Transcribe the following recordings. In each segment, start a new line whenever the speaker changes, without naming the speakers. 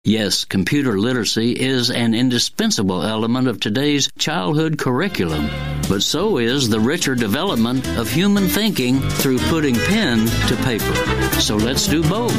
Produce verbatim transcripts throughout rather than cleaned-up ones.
Yes, computer literacy is an indispensable element of today's childhood curriculum, but so is the richer development of human thinking through putting pen to paper. So let's do both.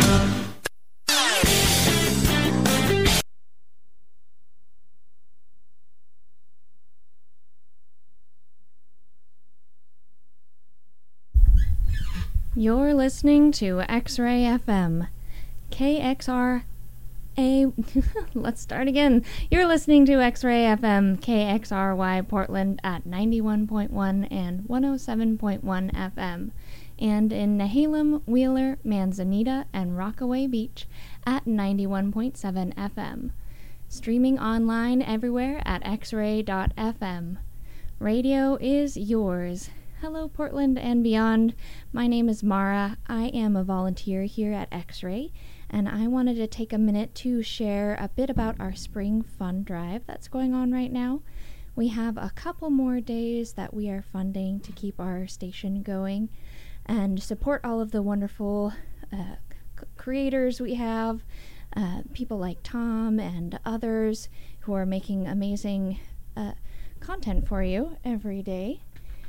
You're listening to X-Ray F M, K X R A. Let's start again. You're listening to X-Ray F M, K X R Y Portland at ninety-one point one and one oh seven point one F M, and in Nehalem, Wheeler, Manzanita, and Rockaway Beach at ninety-one point seven F M. Streaming online everywhere at x ray dot f m. Radio is yours. Hello, Portland and beyond. My name is Mara. I am a volunteer here at X-Ray, and I wanted to take a minute to share a bit about our spring fund drive that's going on right now. We have a couple more days that we are funding to keep our station going and support all of the wonderful uh, c- creators we have, uh, people like Tom and others who are making amazing uh, content for you every day.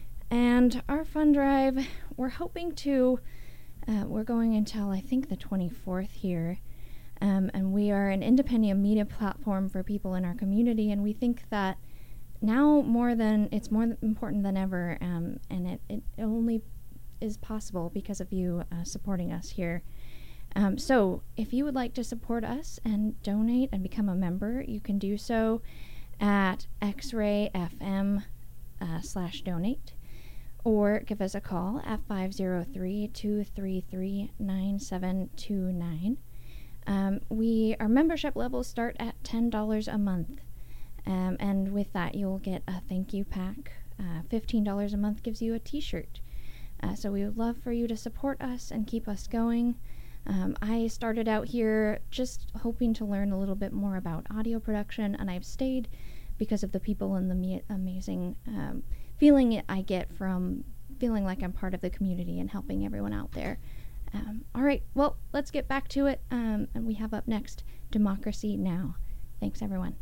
And our fund drive, we're hoping to, uh, we're going until I think the twenty-fourth here, um, and we are an independent media platform for people in our community, and we think that now more than, it's more important than ever, um, and it, it only is possible because of you uh, supporting us here. Um, so if you would like to support us and donate and become a member, you can do so at X-Ray F M uh, slash donate. Or give us a call at five oh three, two three three, nine seven two nine. Um, we our membership levels start at ten dollars a month, um, and with that you'll get a thank you pack. Uh, fifteen dollars a month gives you a t-shirt. Uh, so we would love for you to support us and keep us going. Um, I started out here just hoping to learn a little bit more about audio production, and I've stayed because of the people and the me- amazing um, feeling I get from feeling like I'm part of the community and helping everyone out there. Um, all right, well, let's get back to it. Um, and we have up next Democracy Now! Thanks, everyone.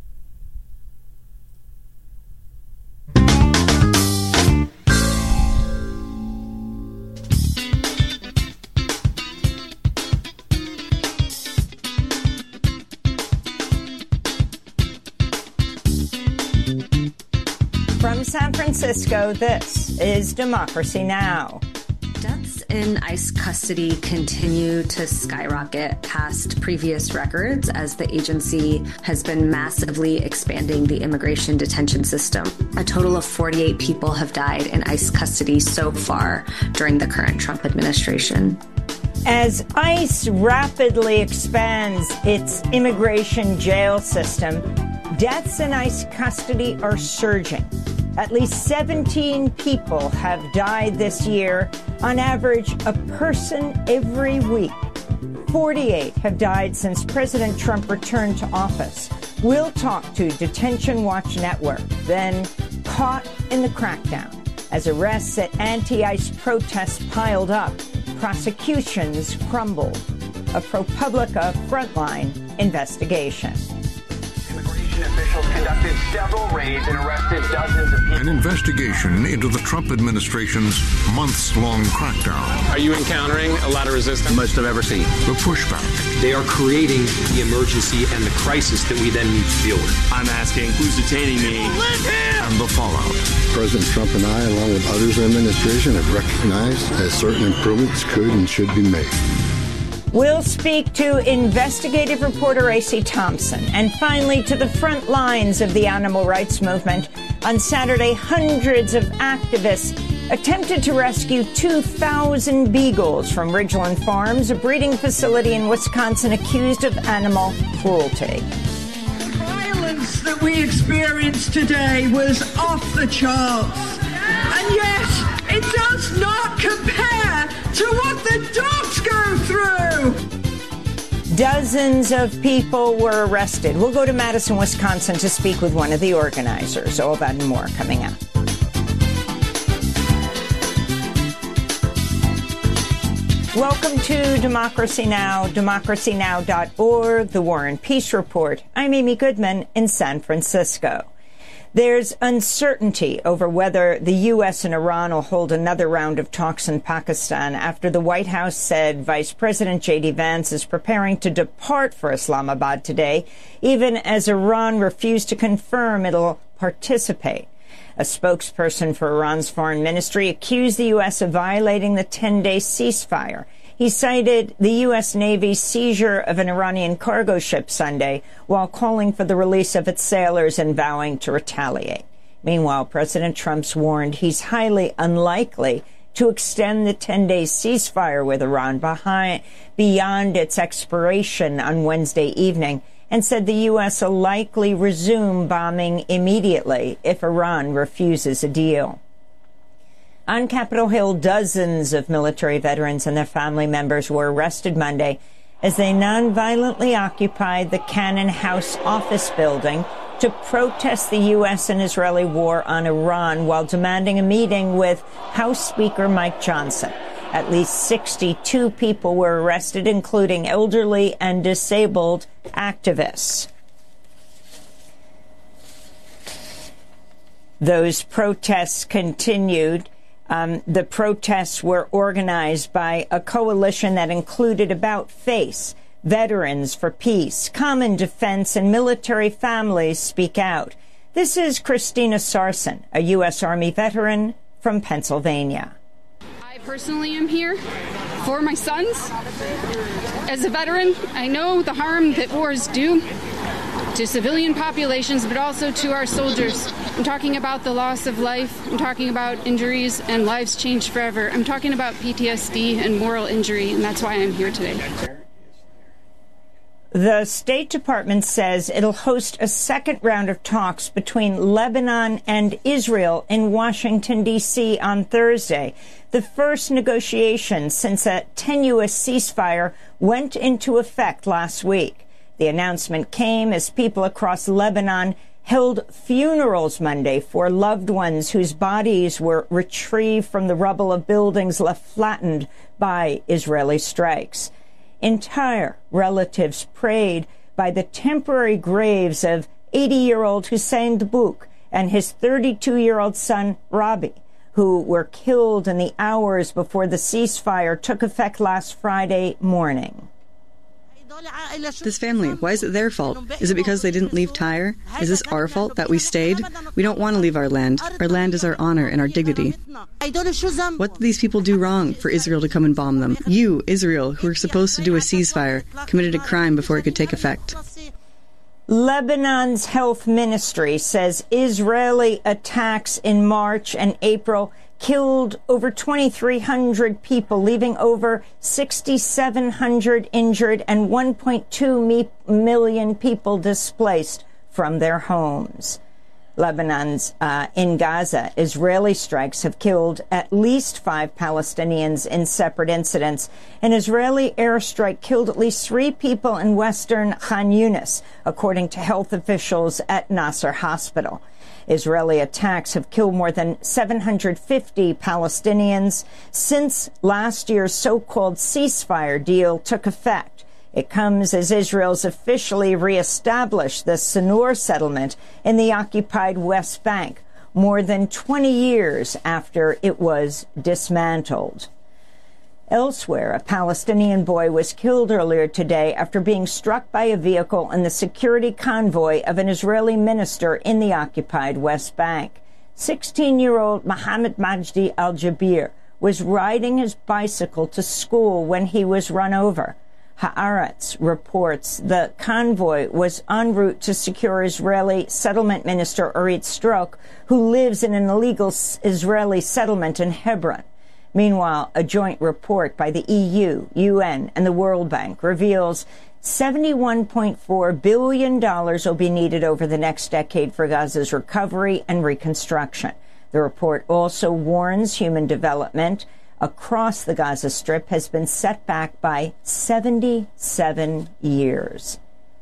From San Francisco, this is Democracy Now!
Deaths in ICE custody continue to skyrocket past previous records as the agency has been massively expanding the immigration detention system. A total of forty-eight people have died in ICE custody so far during the current Trump administration.
As ICE rapidly expands its immigration jail system, deaths in ICE custody are surging. At least seventeen people have died this year, on average a person every week. forty-eight have died since President Trump returned to office. We'll talk to Detention Watch Network, then caught in the crackdown. As arrests at anti-ICE protests piled up, prosecutions crumbled. A ProPublica Frontline investigation.
Officials conducted several raids and arrested dozens of people.
An investigation into the Trump administration's months-long crackdown.
Are you encountering a lot of resistance?
Most I've ever seen.
The pushback.
They are creating the emergency and the crisis that we then need to deal with.
I'm asking, who's detaining me?
Let him! And the fallout.
President Trump and I, along with others in the administration, have recognized that certain improvements could and should be made.
We'll speak to investigative reporter A C Thompson, and finally to the front lines of the animal rights movement. On Saturday, hundreds of activists attempted to rescue two thousand beagles from Ridgeland Farms, a breeding facility in Wisconsin accused of animal cruelty.
The violence that we experienced today was off the charts, and yet it does not compare to what the dogs go through.
Dozens of people were arrested. We'll go to Madison, Wisconsin to speak with one of the organizers. All that and more coming up. Welcome to Democracy Now!, democracy now dot org, the War and Peace Report. I'm Amy Goodman in San Francisco. There's uncertainty over whether the U S and Iran will hold another round of talks in Pakistan after the White House said Vice President J D Vance is preparing to depart for Islamabad today, even as Iran refused to confirm it'll participate. A spokesperson for Iran's foreign ministry accused the U S of violating the ten-day ceasefire. He cited the U S Navy's seizure of an Iranian cargo ship Sunday while calling for the release of its sailors and vowing to retaliate. Meanwhile, President Trump's warned he's highly unlikely to extend the ten-day ceasefire with Iran behind, beyond its expiration on Wednesday evening, and said the U S will likely resume bombing immediately if Iran refuses a deal. On Capitol Hill, dozens of military veterans and their family members were arrested Monday as they nonviolently occupied the Cannon House office building to protest the U S and Israeli war on Iran while demanding a meeting with House Speaker Mike Johnson. At least sixty-two people were arrested, including elderly and disabled activists. Those protests continued. Um, the protests were organized by a coalition that included About Face, Veterans for Peace, Common Defense, and military families speak out. This is Christina Sarson, a U S Army veteran from Pennsylvania.
I personally am here for my sons. As a veteran, I know the harm that wars do to civilian populations, but also to our soldiers. I'm talking about the loss of life. I'm talking about injuries and lives changed forever. I'm talking about P T S D and moral injury, and that's why I'm here today.
The State Department says it'll host a second round of talks between Lebanon and Israel in Washington, D C on Thursday, the first negotiation since a tenuous ceasefire went into effect last week. The announcement came as people across Lebanon held funerals Monday for loved ones whose bodies were retrieved from the rubble of buildings left flattened by Israeli strikes. Entire relatives prayed by the temporary graves of eighty-year-old Hussein Dbouk and his thirty-two-year-old son, Rabi, who were killed in the hours before the ceasefire took effect last Friday morning.
This family, why is it their fault? Is it because they didn't leave Tyre? Is this our fault that we stayed? We don't want to leave our land. Our land is our honor and our dignity. What did these people do wrong for Israel to come and bomb them? You, Israel, who were supposed to do a ceasefire, committed a crime before it could take effect.
Lebanon's health ministry says Israeli attacks in March and April killed over twenty-three hundred people, leaving over six thousand seven hundred injured and one point two million people displaced from their homes. Lebanon's uh, in Gaza, Israeli strikes have killed at least five Palestinians in separate incidents. An Israeli airstrike killed at least three people in western Khan Yunis, according to health officials at Nasser Hospital. Israeli attacks have killed more than seven hundred fifty Palestinians since last year's so-called ceasefire deal took effect. It comes as Israel's officially reestablished the Sanur settlement in the occupied West Bank, more than twenty years after it was dismantled. Elsewhere, a Palestinian boy was killed earlier today after being struck by a vehicle in the security convoy of an Israeli minister in the occupied West Bank. sixteen-year-old Mohammed Majdi al-Jabir was riding his bicycle to school when he was run over. Haaretz reports the convoy was en route to secure Israeli settlement minister Orit Strok, who lives in an illegal Israeli settlement in Hebron. Meanwhile, a joint report by the E U, U N, and the World Bank reveals seventy-one point four billion dollars will be needed over the next decade for Gaza's recovery and reconstruction. The report also warns human development across the Gaza Strip has been set back by seventy-seven years.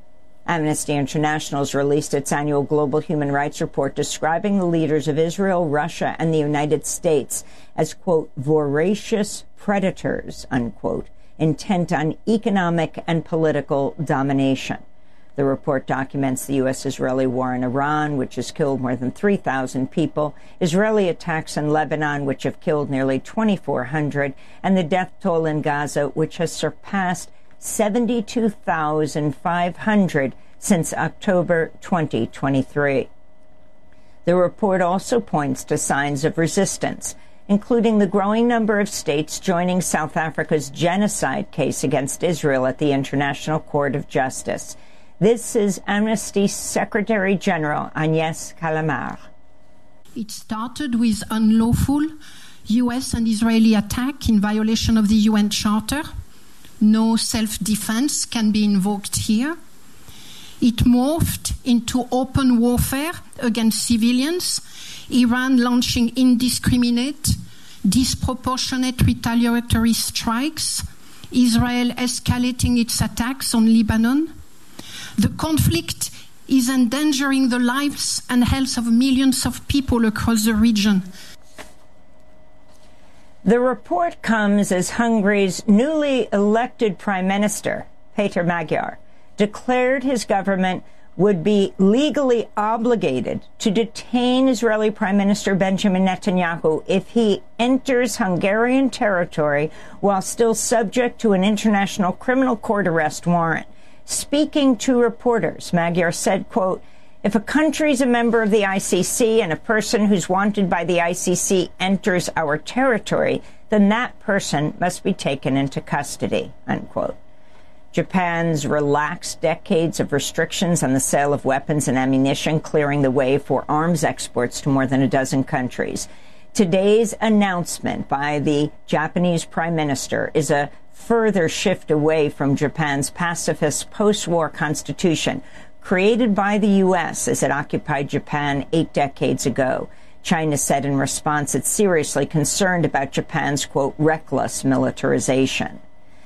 Amnesty International has released its annual Global Human Rights Report describing the leaders of Israel, Russia, and the United States as, quote, voracious predators, unquote, intent on economic and political domination. The report documents the U S-Israeli war in Iran, which has killed more than three thousand people, Israeli attacks in Lebanon, which have killed nearly twenty-four hundred, and the death toll in Gaza, which has surpassed seventy-two thousand five hundred since October twenty twenty-three. The report also points to signs of resistance, including the growing number of states joining South Africa's genocide case against Israel at the International Court of Justice. This is Amnesty's Secretary General, Agnès Callamard.
It started with unlawful U S and Israeli attack in violation of the U N Charter. No self-defense can be invoked here. It morphed into open warfare against civilians, Iran launching indiscriminate, disproportionate retaliatory strikes, Israel escalating its attacks on Lebanon. The conflict is endangering the lives and health of millions of people across the region.
The report comes as Hungary's newly elected Prime Minister, Péter Magyar, declared his government would be legally obligated to detain Israeli Prime Minister Benjamin Netanyahu if he enters Hungarian territory while still subject to an International Criminal Court arrest warrant. Speaking to reporters, Magyar said, quote, if a country is a member of the I C C and a person who's wanted by the I C C enters our territory, then that person must be taken into custody, unquote. Japan's relaxed decades of restrictions on the sale of weapons and ammunition, clearing the way for arms exports to more than a dozen countries. Today's announcement by the Japanese Prime Minister is a further shift away from Japan's pacifist post-war constitution, created by the U S as it occupied Japan eight decades ago. China said in response it's seriously concerned about Japan's, quote, reckless militarization.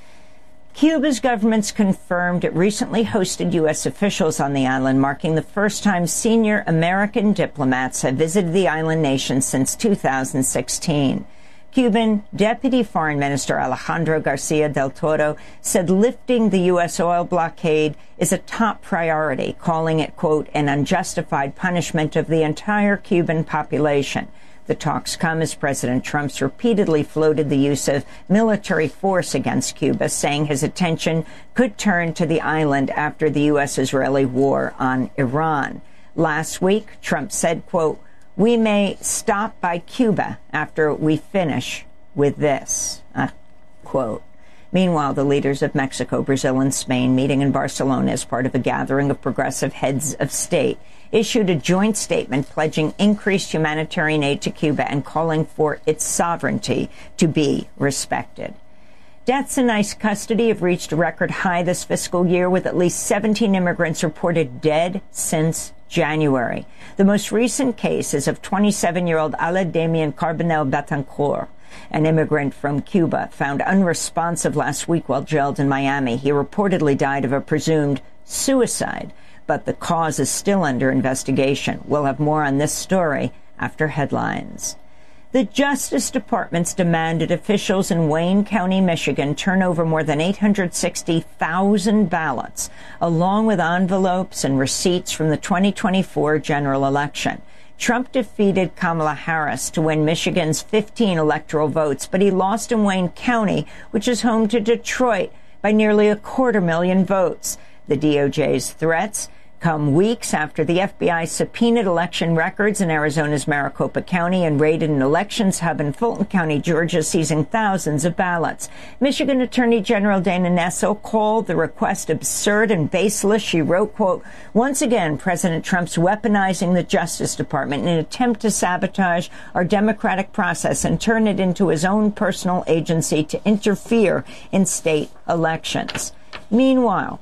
Cuba's government's confirmed it recently hosted U S officials on the island, marking the first time senior American diplomats have visited the island nation since two thousand sixteen. Cuban Deputy Foreign Minister Alejandro Garcia del Toro said lifting the U S oil blockade is a top priority, calling it, quote, an unjustified punishment of the entire Cuban population. The talks come as President Trump's repeatedly floated the use of military force against Cuba, saying his attention could turn to the island after the U S-Israeli war on Iran. Last week, Trump said, quote, we may stop by Cuba after we finish with this, uh, quote. Meanwhile, the leaders of Mexico, Brazil, and Spain, meeting in Barcelona as part of a gathering of progressive heads of state, issued a joint statement pledging increased humanitarian aid to Cuba and calling for its sovereignty to be respected. Deaths in ICE custody have reached a record high this fiscal year, with at least seventeen immigrants reported dead since January. The most recent case is of twenty-seven-year-old Ala Damien Carbonell Betancourt, an immigrant from Cuba, found unresponsive last week while jailed in Miami. He reportedly died of a presumed suicide, but the cause is still under investigation. We'll have more on this story after headlines. The Justice Department's demanded officials in Wayne County, Michigan, turn over more than eight hundred sixty thousand ballots, along with envelopes and receipts from the twenty twenty-four general election. Trump defeated Kamala Harris to win Michigan's fifteen electoral votes, but he lost in Wayne County, which is home to Detroit, by nearly a quarter million votes. The D O J's threats come weeks after the F B I subpoenaed election records in Arizona's Maricopa County and raided an elections hub in Fulton County, Georgia, seizing thousands of ballots. Michigan Attorney General Dana Nessel called the request absurd and baseless. She wrote, quote, once again, President Trump's weaponizing the Justice Department in an attempt to sabotage our democratic process and turn it into his own personal agency to interfere in state elections. Meanwhile,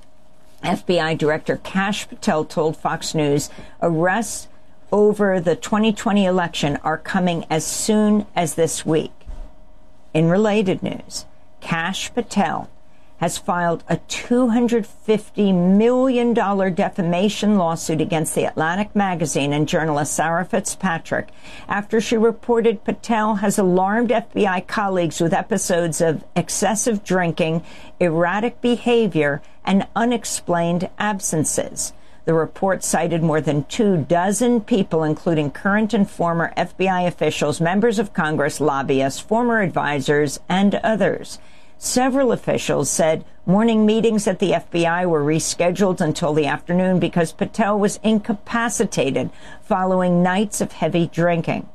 F B I Director Kash Patel told Fox News arrests over the twenty twenty election are coming as soon as this week. In related news, Kash Patel has filed a two hundred fifty million dollars defamation lawsuit against The Atlantic magazine and journalist Sarah Fitzpatrick after she reported Patel has alarmed F B I colleagues with episodes of excessive drinking, erratic behavior, and unexplained absences. The report cited more than two dozen people, including current and former F B I officials, members of Congress, lobbyists, former advisors, and others. Several officials said morning meetings at the F B I were rescheduled until the afternoon because Patel was incapacitated following nights of heavy drinking.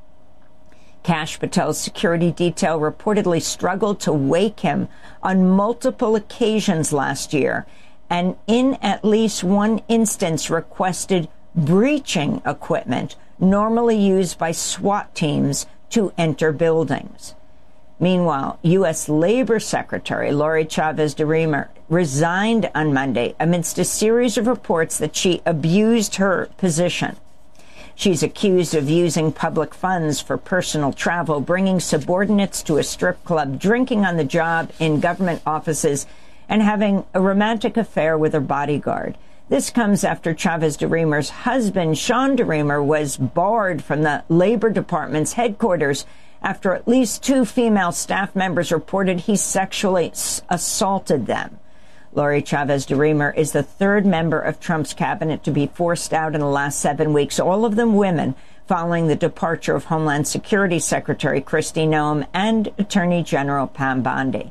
Kash Patel's security detail reportedly struggled to wake him on multiple occasions last year, and in at least one instance requested breaching equipment normally used by SWAT teams to enter buildings. Meanwhile, U S Labor Secretary Lori Chavez de Remer resigned on Monday amidst a series of reports that she abused her position. She's accused of using public funds for personal travel, bringing subordinates to a strip club, drinking on the job in government offices, and having a romantic affair with her bodyguard. This comes after Chavez de Remer's husband, Sean de Remer, was barred from the Labor Department's headquarters after at least two female staff members reported he sexually assaulted them. Lori Chavez de Remer is the third member of Trump's cabinet to be forced out in the last seven weeks, all of them women, following the departure of Homeland Security Secretary Kristi Noem and Attorney General Pam Bondi.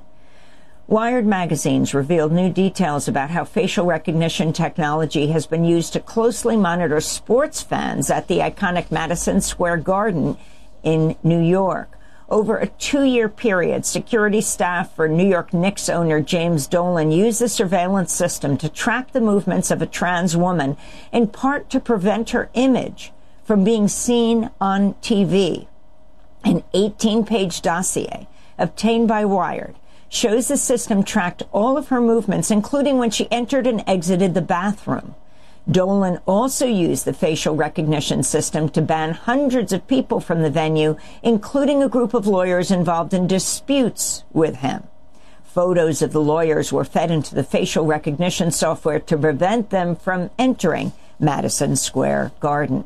Wired magazines revealed new details about how facial recognition technology has been used to closely monitor sports fans at the iconic Madison Square Garden in New York. Over a two-year period, security staff for New York Knicks owner James Dolan used the surveillance system to track the movements of a trans woman, in part to prevent her image from being seen on T V. An eighteen-page dossier obtained by Wired shows the system tracked all of her movements, including when she entered and exited the bathroom. Dolan also used the facial recognition system to ban hundreds of people from the venue, including a group of lawyers involved in disputes with him. Photos of the lawyers were fed into the facial recognition software to prevent them from entering Madison Square Garden.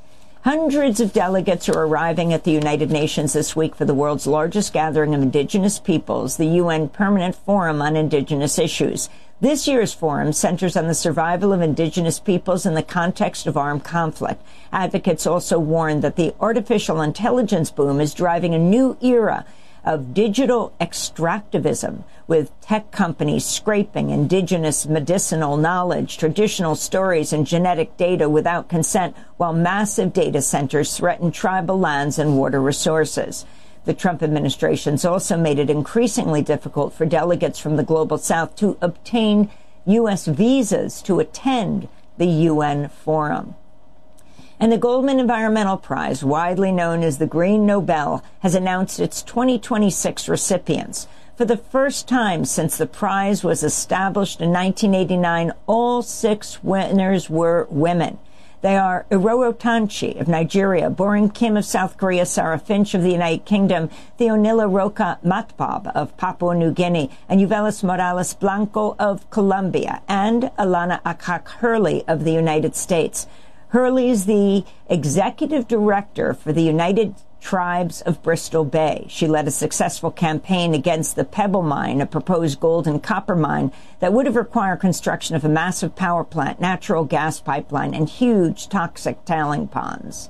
Hundreds of delegates are arriving at the United Nations this week for the world's largest gathering of indigenous peoples, the U N Permanent Forum on Indigenous Issues. This year's forum centers on the survival of indigenous peoples in the context of armed conflict. Advocates also warn that the artificial intelligence boom is driving a new era of digital extractivism, with tech companies scraping indigenous medicinal knowledge, traditional stories, and genetic data without consent, while massive data centers threaten tribal lands and water resources. The Trump administration's also made it increasingly difficult for delegates from the Global South to obtain U S visas to attend the U N forum. And the Goldman Environmental Prize, widely known as the Green Nobel, has announced its twenty twenty-six recipients. For the first time since the prize was established in nineteen eighty-nine, all six winners were women. They are Iroro Tanchi of Nigeria, Borin Kim of South Korea, Sarah Finch of the United Kingdom, Theonila Roca Matbab of Papua New Guinea, and Yuvelis Morales Blanco of Colombia, and Alana Akak Hurley of the United States. Hurley is the executive director for the United Tribes of Bristol Bay. She led a successful campaign against the Pebble Mine, a proposed gold and copper mine that would have required construction of a massive power plant, natural gas pipeline, and huge toxic tailing ponds.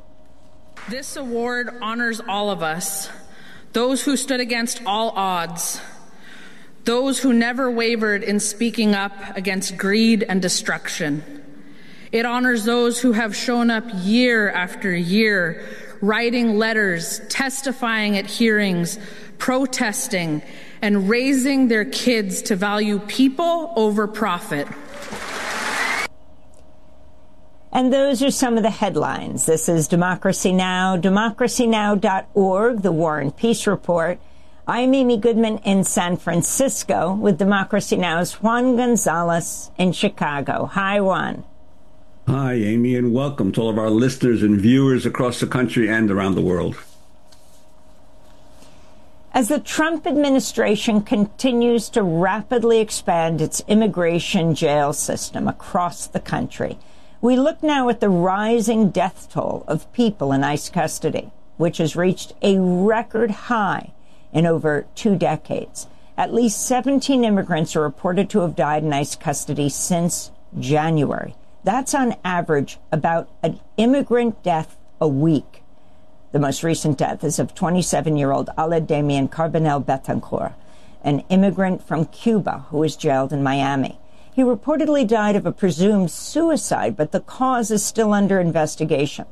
This award honors all of us, those who stood against all odds, those who never wavered in speaking up against greed and destruction. It honors those who have shown up year after year, writing letters, testifying at hearings, protesting, and raising their kids to value people over profit.
And those are some of the headlines. This is Democracy Now!, democracy now dot org, the War and Peace Report. I'm Amy Goodman in San Francisco with Democracy Now!'s Juan Gonzalez in Chicago. Hi, Juan.
Hi, Amy, and welcome to all of our listeners and viewers across the country and around the world.
As the Trump administration continues to rapidly expand its immigration jail system across the country, we look now at the rising death toll of people in ICE custody, which has reached a record high in over two decades. At least seventeen immigrants are reported to have died in ICE custody since January. That's on average about an immigrant death a week. The most recent death is of twenty-seven-year-old Alaa Damien Carbonell Betancourt, an immigrant from Cuba who was jailed in Miami. He reportedly died of a presumed suicide, but the cause is still under investigation.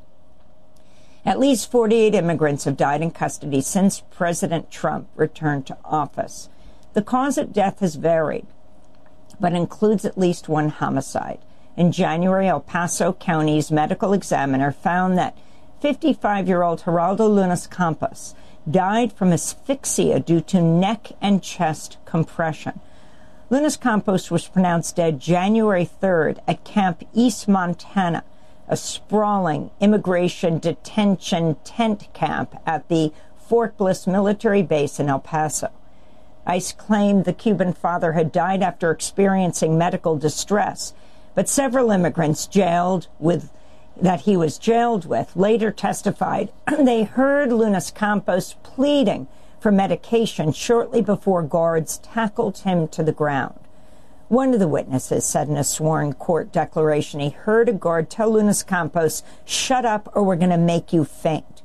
At least forty-eight immigrants have died in custody since President Trump returned to office. The cause of death has varied, but includes at least one homicide. In January, El Paso County's medical examiner found that fifty-five-year-old Geraldo Lunas Campos died from asphyxia due to neck and chest compression. Lunas Campos was pronounced dead January third at Camp East Montana, a sprawling immigration detention tent camp at the Fort Bliss military base in El Paso. ICE claimed the Cuban father had died after experiencing medical distress, but several immigrants jailed with that he was jailed with later testified they heard Lunas Campos pleading for medication shortly before guards tackled him to the ground. One of the witnesses said in a sworn court declaration he heard a guard tell Lunas Campos, "Shut up or we're going to make you faint."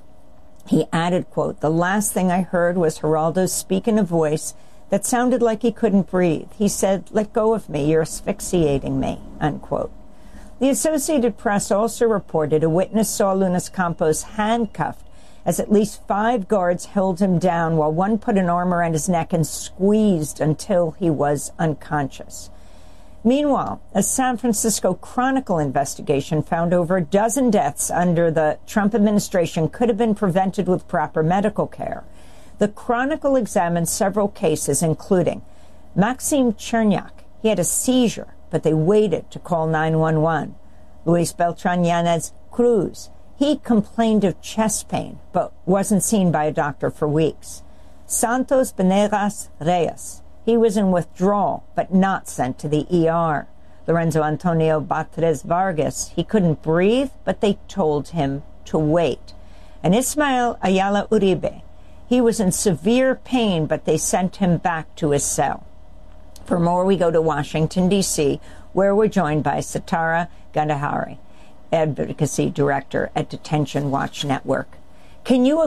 He added, quote, "The last thing I heard was Geraldo speak in a voice that sounded like he couldn't breathe. He said, 'Let go of me, you're asphyxiating me,' unquote." The Associated Press also reported a witness saw Lunas Campos handcuffed as at least five guards held him down while one put an arm around his neck and squeezed until he was unconscious. Meanwhile, a San Francisco Chronicle investigation found over a dozen deaths under the Trump administration could have been prevented with proper medical care. The Chronicle examined several cases, including Maxim Cherniak. He had a seizure, but they waited to call nine one one. Luis Beltran Yanez Cruz. He complained of chest pain, but wasn't seen by a doctor for weeks. Santos Benegas Reyes. He was in withdrawal, but not sent to the E R. Lorenzo Antonio Batres Vargas. He couldn't breathe, but they told him to wait. And Ismael Ayala Uribe. He was in severe pain, but they sent him back to his cell. For more, we go to Washington, D C, where we're joined by Sitara Gandahari, Advocacy Director at Detention Watch Network. Can you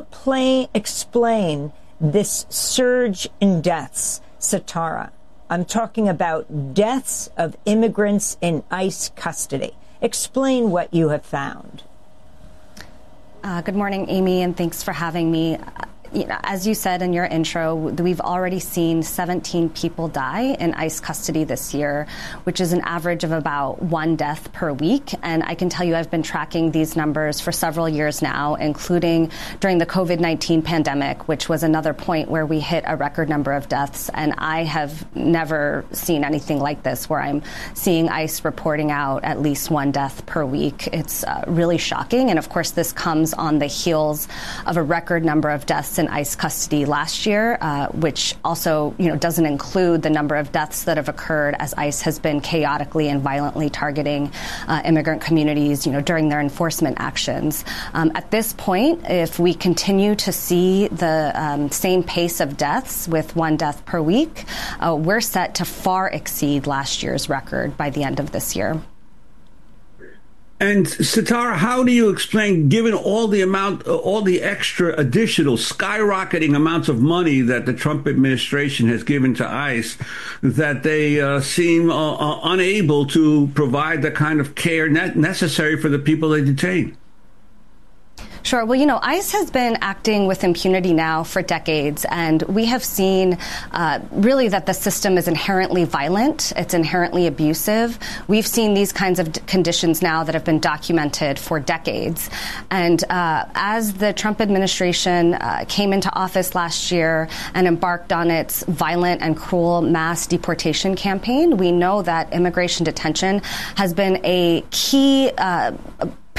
explain this surge in deaths, Sitara? I'm talking about deaths of immigrants in ICE custody. Explain what you have found.
Uh, good morning, Amy, and thanks for having me. You know, as you said in your intro, we've already seen seventeen people die in ICE custody this year, which is an average of about one death per week. And I can tell you I've been tracking these numbers for several years now, including during the COVID nineteen pandemic, which was another point where we hit a record number of deaths. And I have never seen anything like this, where I'm seeing ICE reporting out at least one death per week. It's uh, really shocking. And of course, this comes on the heels of a record number of deaths in ICE custody last year, uh, which also, you know, doesn't include the number of deaths that have occurred as ICE has been chaotically and violently targeting uh, immigrant communities, you know, during their enforcement actions. Um, at this point, if we continue to see the um, same pace of deaths with one death per week, uh, we're set to far exceed last year's record by the end of this year.
And Sitara, how do you explain, given all the amount, all the extra additional skyrocketing amounts of money that the Trump administration has given to ICE, that they uh, seem uh, uh, unable to provide the kind of care ne- necessary for the people they detain?
Sure. Well, you know, ICE has been acting with impunity now for decades, and we have seen uh, really that the system is inherently violent. It's inherently abusive. We've seen these kinds of d- conditions now that have been documented for decades. And uh, as the Trump administration uh, came into office last year and embarked on its violent and cruel mass deportation campaign, we know that immigration detention has been a key uh,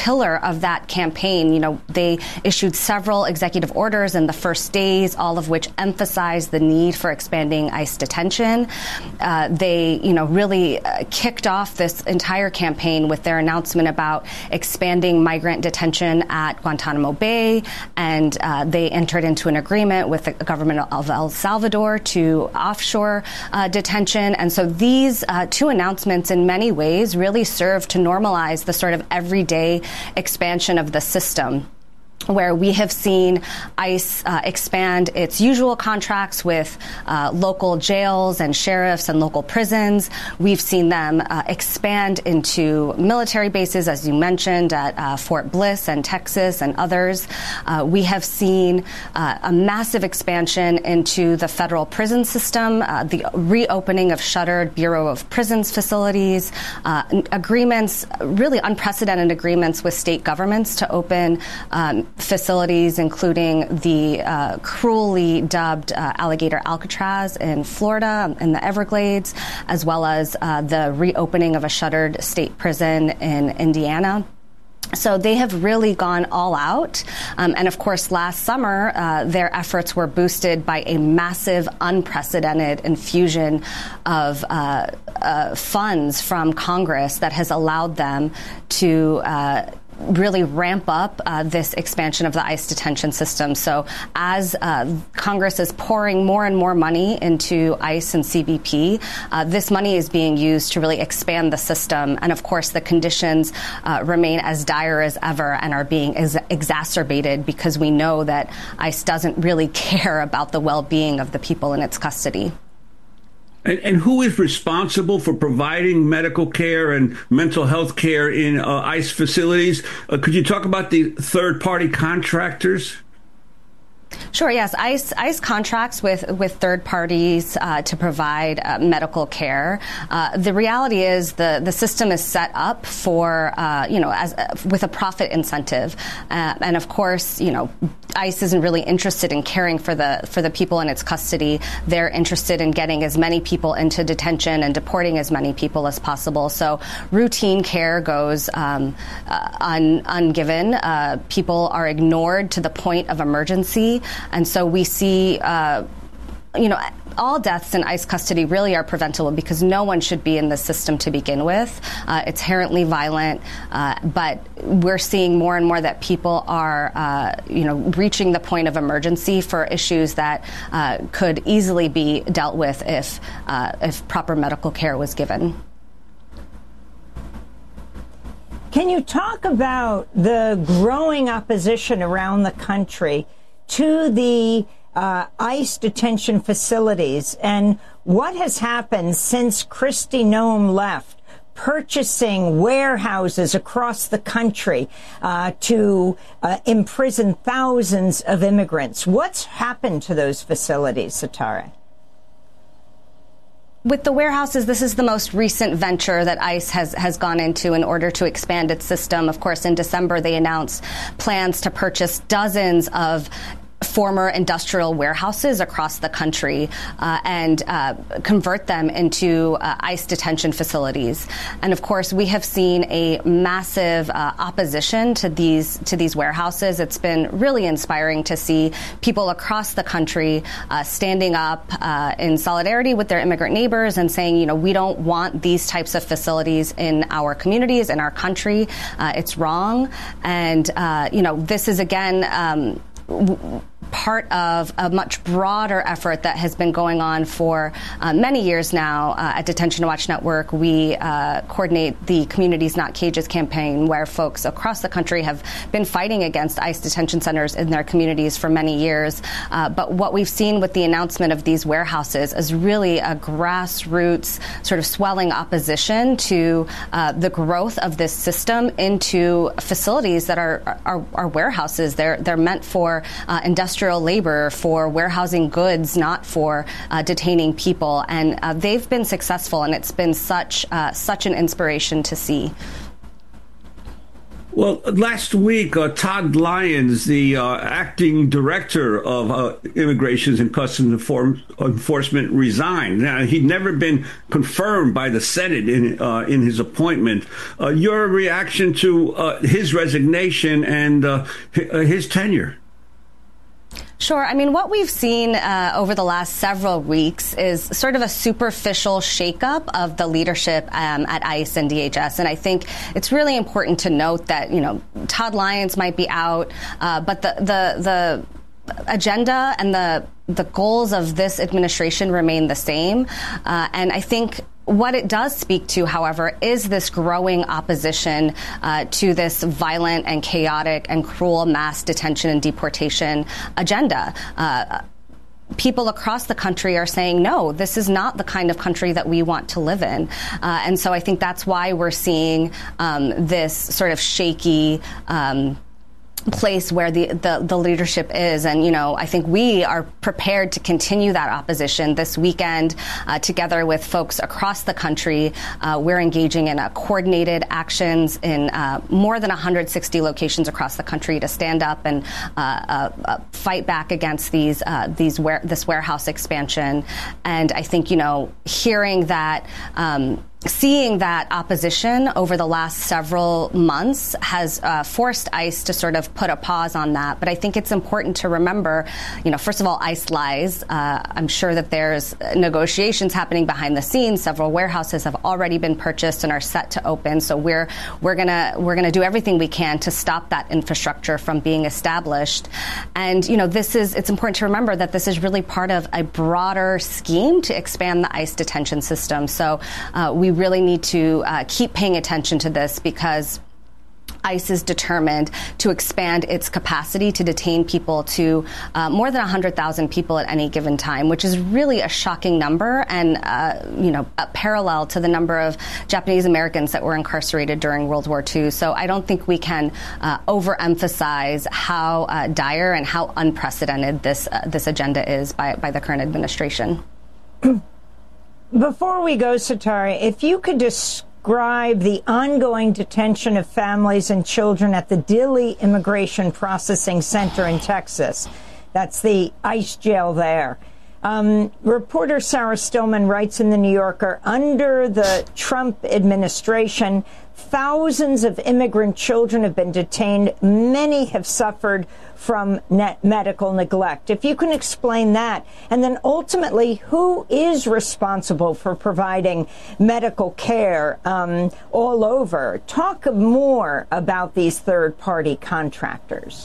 pillar of that campaign. You know, they issued several executive orders in the first days, all of which emphasized the need for expanding ICE detention. Uh, they, you know, really uh, kicked off this entire campaign with their announcement about expanding migrant detention at Guantanamo Bay, and uh, they entered into an agreement with the government of El Salvador to offshore uh, detention. And so these uh, two announcements in many ways really serve to normalize the sort of everyday expansion of the system, where we have seen ICE uh, expand its usual contracts with uh, local jails and sheriffs and local prisons. We've seen them uh, expand into military bases, as you mentioned, at uh, Fort Bliss and Texas and others. Uh, we have seen uh, a massive expansion into the federal prison system, uh, the reopening of shuttered Bureau of Prisons facilities, uh, agreements, really unprecedented agreements with state governments to open um, facilities, including the uh, cruelly dubbed uh, Alligator Alcatraz in Florida, in the Everglades, as well as uh, the reopening of a shuttered state prison in Indiana. So they have really gone all out. Um, and of course, last summer, uh, their efforts were boosted by a massive, unprecedented infusion of uh, uh, funds from Congress that has allowed them to uh, really ramp up uh, this expansion of the ICE detention system. So as uh, Congress is pouring more and more money into ICE and C B P, uh, this money is being used to really expand the system. And of course, the conditions uh, remain as dire as ever and are being ex- exacerbated because we know that ICE doesn't really care about the well-being of the people in its custody.
And, and who is responsible for providing medical care and mental health care in uh, ICE facilities? Uh, could you talk about the third-party contractors?
Sure. Yes, ICE ICE contracts with with third parties uh, to provide uh, medical care. Uh, the reality is the the system is set up for uh, you know as uh, with a profit incentive, uh, and of course you know ICE isn't really interested in caring for the for the people in its custody. They're interested in getting as many people into detention and deporting as many people as possible. So routine care goes um, uh, un, ungiven. Uh, people are ignored to the point of emergency. And so we see, uh, you know, all deaths in ICE custody really are preventable because no one should be in the system to begin with. Uh, it's inherently violent, uh, but we're seeing more and more that people are, uh, you know, reaching the point of emergency for issues that uh, could easily be dealt with if uh, if proper medical care was given.
Can you talk about the growing opposition around the country to the uh, ICE detention facilities and what has happened since Kristi Noem left, purchasing warehouses across the country uh, to uh, imprison thousands of immigrants? What's happened to those facilities, Sitara?
With the warehouses, this is the most recent venture that ICE has, has gone into in order to expand its system. Of course, in December, they announced plans to purchase dozens of former industrial warehouses across the country uh, and uh, convert them into uh, ICE detention facilities. And of course, we have seen a massive uh, opposition to these to these warehouses. It's been really inspiring to see people across the country uh, standing up uh, in solidarity with their immigrant neighbors and saying, you know, we don't want these types of facilities in our communities, in our country. Uh, it's wrong. And, uh, you know, this is, again, um, w- part of a much broader effort that has been going on for uh, many years now. Uh, at Detention Watch Network, we uh, coordinate the Communities Not Cages campaign, where folks across the country have been fighting against ICE detention centers in their communities for many years. Uh, but what we've seen with the announcement of these warehouses is really a grassroots sort of swelling opposition to uh, the growth of this system into facilities that are are, are warehouses. They're they're meant for uh, industrial labor, for warehousing goods, not for uh, detaining people. And uh, they've been successful, and it's been such uh, such an inspiration to see.
Well, last week, uh, Todd Lyons, the uh, acting director of uh, Immigration and Customs Enform- Enforcement, resigned. Now, he'd never been confirmed by the Senate in uh, in his appointment. Uh, your reaction to uh, his resignation and uh, his tenure?
Sure. I mean, what we've seen uh, over the last several weeks is sort of a superficial shakeup of the leadership um, at ICE and D H S. And I think it's really important to note that, you know, Todd Lyons might be out, uh, but the, the, the agenda and the, the goals of this administration remain the same. Uh, and I think what it does speak to, however, is this growing opposition uh, to this violent and chaotic and cruel mass detention and deportation agenda. Uh, People across the country are saying, no, this is not the kind of country that we want to live in. Uh, and so I think that's why we're seeing um, this sort of shaky um place where the, the, the leadership is. And, you know, I think we are prepared to continue that opposition this weekend uh, together with folks across the country. Uh, we're engaging in a coordinated actions in uh, more than one hundred sixty locations across the country to stand up and uh, uh, uh, fight back against these uh, these ware- this warehouse expansion. And I think, you know, hearing that um, Seeing that opposition over the last several months has uh, forced ICE to sort of put a pause on that. But I think it's important to remember, you know, first of all, ICE lies. Uh, I'm sure that there's negotiations happening behind the scenes. Several warehouses have already been purchased and are set to open. So we're we're gonna we're gonna do everything we can to stop that infrastructure from being established. And you know, this is it's important to remember that this is really part of a broader scheme to expand the ICE detention system. So uh, we really need to uh, keep paying attention to this because ICE is determined to expand its capacity to detain people to uh, more than one hundred thousand people at any given time, which is really a shocking number and, uh, you know, a parallel to the number of Japanese Americans that were incarcerated during World War Two. So I don't think we can uh, overemphasize how uh, dire and how unprecedented this uh, this agenda is by, by the current administration.
Before we go, Sitara, if you could describe the ongoing detention of families and children at the Dilley Immigration Processing Center in Texas. That's the ICE jail there. Um, reporter Sarah Stillman writes in The New Yorker, under the Trump administration, thousands of immigrant children have been detained. Many have suffered from net medical neglect. If you can explain that, and then ultimately, who is responsible for providing medical care um, all over? Talk more about these third-party contractors.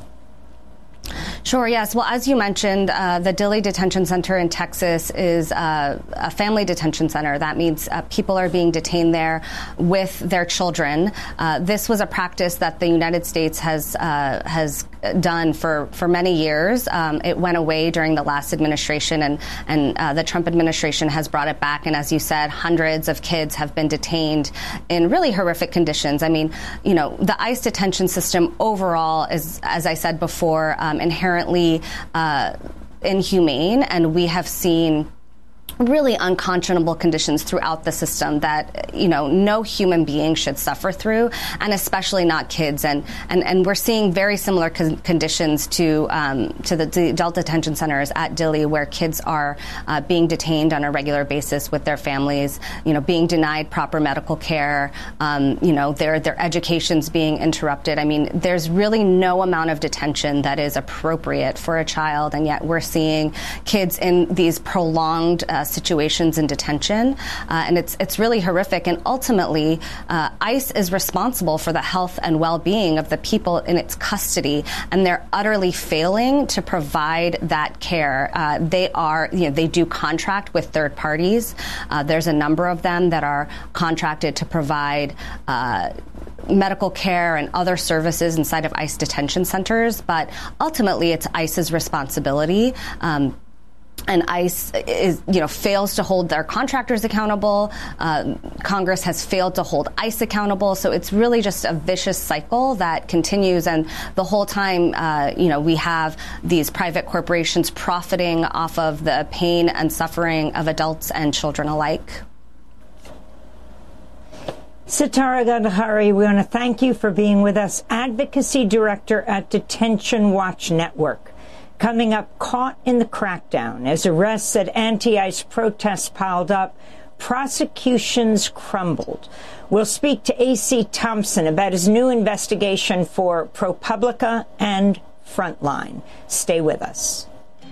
Sure, yes. Well, as you mentioned, uh, the Dilley Detention Center in Texas is uh, a family detention center. That means uh, people are being detained there with their children. Uh, this was a practice that the United States has uh, has done for, for many years. Um, it went away during the last administration, and, and uh, the Trump administration has brought it back. And as you said, hundreds of kids have been detained in really horrific conditions. I mean, you know, the ICE detention system overall is, as I said before, um, inherently uh, inhumane, and we have seen really unconscionable conditions throughout the system that, you know, no human being should suffer through, and especially not kids. And and, and we're seeing very similar con- conditions to um, to the, the adult detention centers at Dilley, where kids are uh, being detained on a regular basis with their families, you know, being denied proper medical care, um, you know, their their education's being interrupted. I mean, there's really no amount of detention that is appropriate for a child, and yet we're seeing kids in these prolonged uh, situations in detention, uh, and it's it's really horrific. And ultimately, uh, ICE is responsible for the health and well-being of the people in its custody, and they're utterly failing to provide that care. Uh, they are, you know, they do contract with third parties. Uh, there's a number of them that are contracted to provide Uh, medical care and other services inside of ICE detention centers, but ultimately it's ICE's responsibility. Um, And ICE is, you know, fails to hold their contractors accountable. Uh, Congress has failed to hold ICE accountable. So it's really just a vicious cycle that continues. And the whole time, uh, you know, we have these private corporations profiting off of the pain and suffering of adults and children alike.
Sitara Gadhari, we want to thank you for being with us, Advocacy Director at Detention Watch Network. Coming up, caught in the crackdown as arrests at anti-ICE protests piled up, prosecutions crumbled. We'll speak to A C Thompson about his new investigation for ProPublica and Frontline. Stay with us.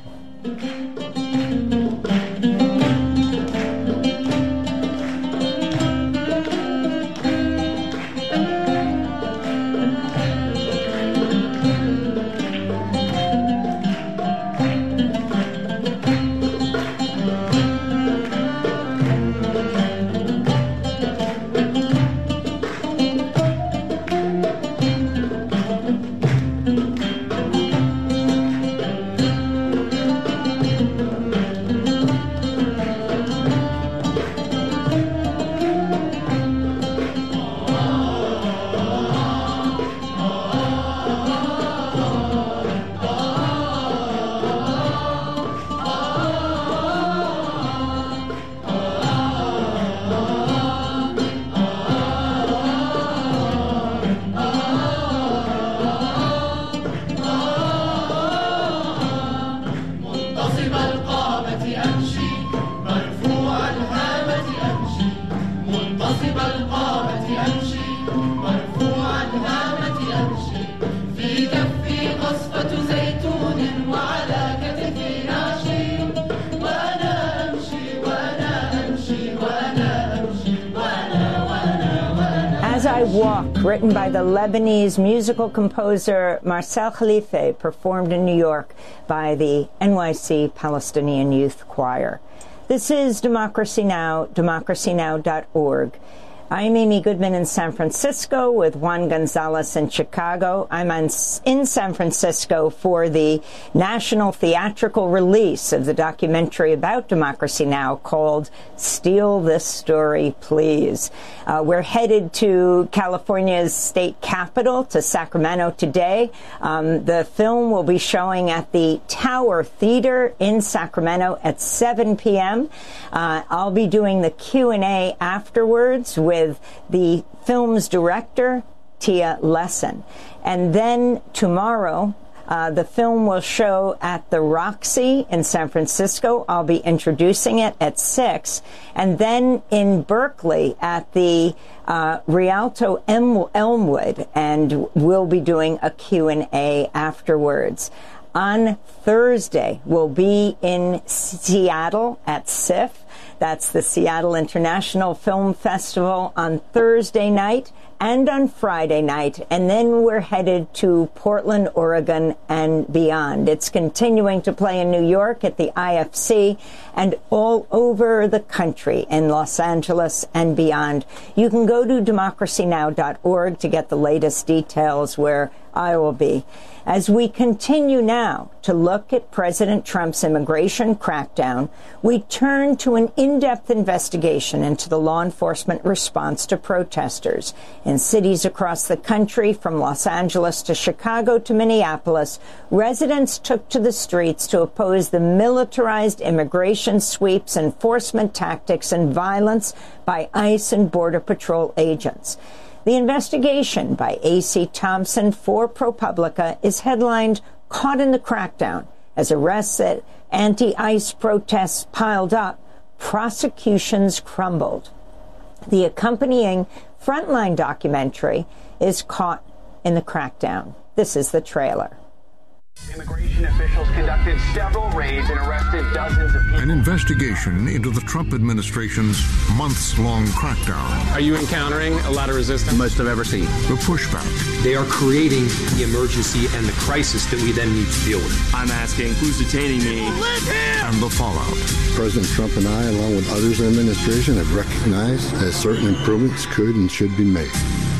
Walk, written by the Lebanese musical composer Marcel Khalife, performed in New York by the N Y C Palestinian Youth Choir. This is Democracy Now!, democracy now dot org. I'm Amy Goodman in San Francisco with Juan Gonzalez in Chicago. I'm on, in San Francisco for the national theatrical release of the documentary about Democracy Now! Called Steal This Story, Please. Uh, we're headed to California's state capital, to Sacramento today. Um, the film will be showing at the Tower Theater in Sacramento at seven p.m. Uh, I'll be doing the Q and A afterwards with with the film's director, Tia Lesson. And then tomorrow, uh, the film will show at the Roxy in San Francisco. I'll be introducing it at six. And then in Berkeley at the uh, Rialto Elmwood, and we'll be doing a Q and A afterwards. On Thursday, we'll be in Seattle at S I F. That's the Seattle International Film Festival on Thursday night and on Friday night. And then we're headed to Portland, Oregon, and beyond. It's continuing to play in New York at the I F C and all over the country in Los Angeles and beyond. You can go to democracy now dot org to get the latest details where I will be. As we continue now to look at President Trump's immigration crackdown, we turn to an in-depth investigation into the law enforcement response to protesters. In cities across the country, from Los Angeles to Chicago to Minneapolis, residents took to the streets to oppose the militarized immigration sweeps, enforcement tactics, and violence by ICE and Border Patrol agents. The investigation by A C Thompson for ProPublica is headlined, Caught in the Crackdown, as arrests at anti-ICE protests piled up, prosecutions crumbled. The accompanying Frontline documentary is Caught in the Crackdown. This is the trailer.
Immigration officials conducted several raids and arrested dozens of people.
An investigation into the Trump administration's months-long crackdown.
Are you encountering a lot of resistance?
Most I've ever seen.
The pushback.
They are creating the emergency and the crisis that we then need to deal with.
I'm asking, who's detaining me?
And the fallout.
President Trump and I, along with others in the administration, have recognized that certain improvements could and should be made.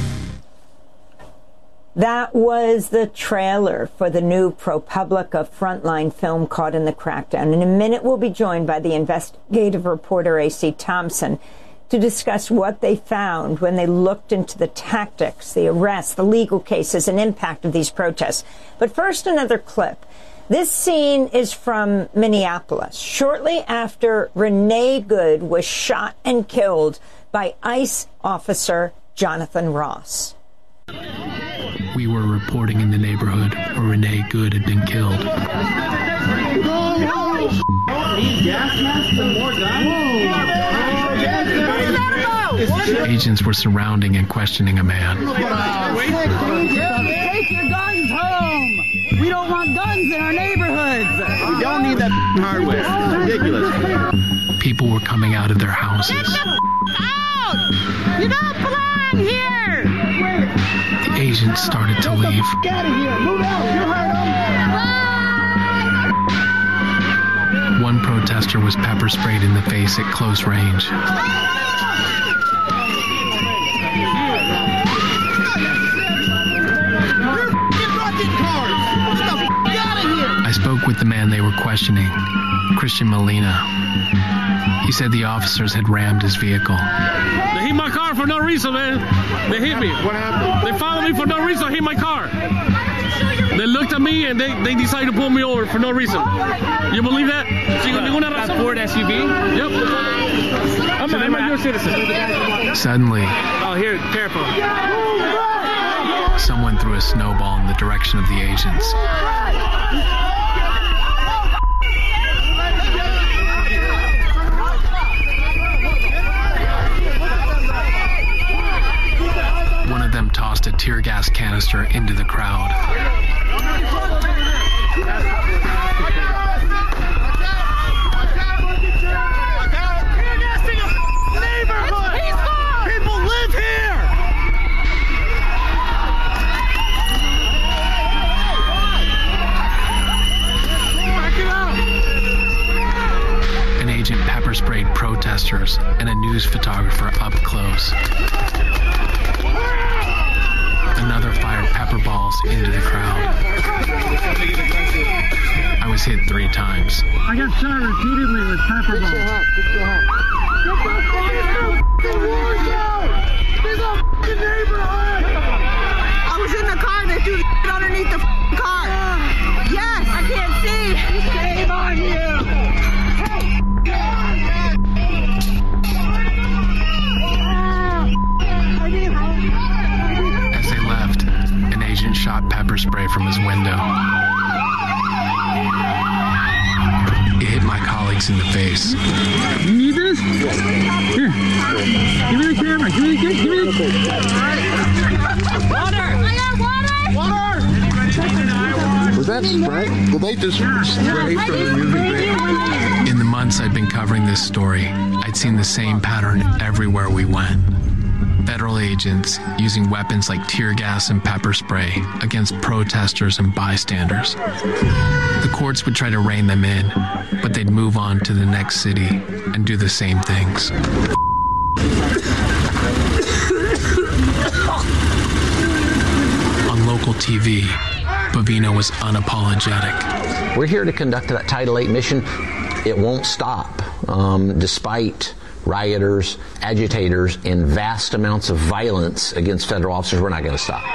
That was the trailer for the new ProPublica Frontline film, Caught in the Crackdown. In a minute, we'll be joined by the investigative reporter A C Thompson to discuss what they found when they looked into the tactics, the arrests, the legal cases, and impact of these protests. But first, another clip. This scene is from Minneapolis, shortly after Renee Good was shot and killed by ICE officer Jonathan Ross.
We were reporting in the neighborhood where Renee Good had been killed. Agents were surrounding and questioning a man.
Take your guns home! We don't want guns in our neighborhoods! We don't need that hardware. It's ridiculous.
People were coming out of their houses.
Get the out! You don't belong here!
The agents started to leave.
Get out of here! Move out! You heard them!
One protester was pepper sprayed in the face at close range. I spoke with the man they were questioning, Christian Molina. He said the officers had rammed his vehicle.
They hit my car for no reason, man. They hit me. What happened? They followed me for no reason, hit my car. They looked at me and they, they decided to pull me over for no reason. You believe that?
That Ford S U V?
Yep. I'm, I'm a U S citizen.
Suddenly,
oh, here, careful.
Someone threw a snowball in the direction of the agents. One of them tossed a tear gas canister into the crowd.
People live here!
An agent pepper sprayed protesters and a news photographer up close. Another fired pepper balls into the crowd. I was hit three times.
I got shot repeatedly with pepper balls. Get the f***ing war zone! There's a f***ing neighborhood! I was in the car, they threw the shit underneath the f***ing car. Yes! I can't see! Shame on you!
As they left, an agent shot pepper spray from his window. It hit my colleagues in the face.
You need this? Here. Give me the camera. Give me the give me the water! I got water! Water!
Was that spray? Did they just spray from the music?
In the months I'd been covering this story, I'd seen the same pattern everywhere we went. Federal agents using weapons like tear gas and pepper spray against protesters and bystanders. The courts would try to rein them in, but they'd move on to the next city and do the same things. On local T V, Bovino was unapologetic.
We're here to conduct that Title eight mission. It won't stop, um, despite rioters, agitators, and vast amounts of violence against federal officers. We're not going to stop.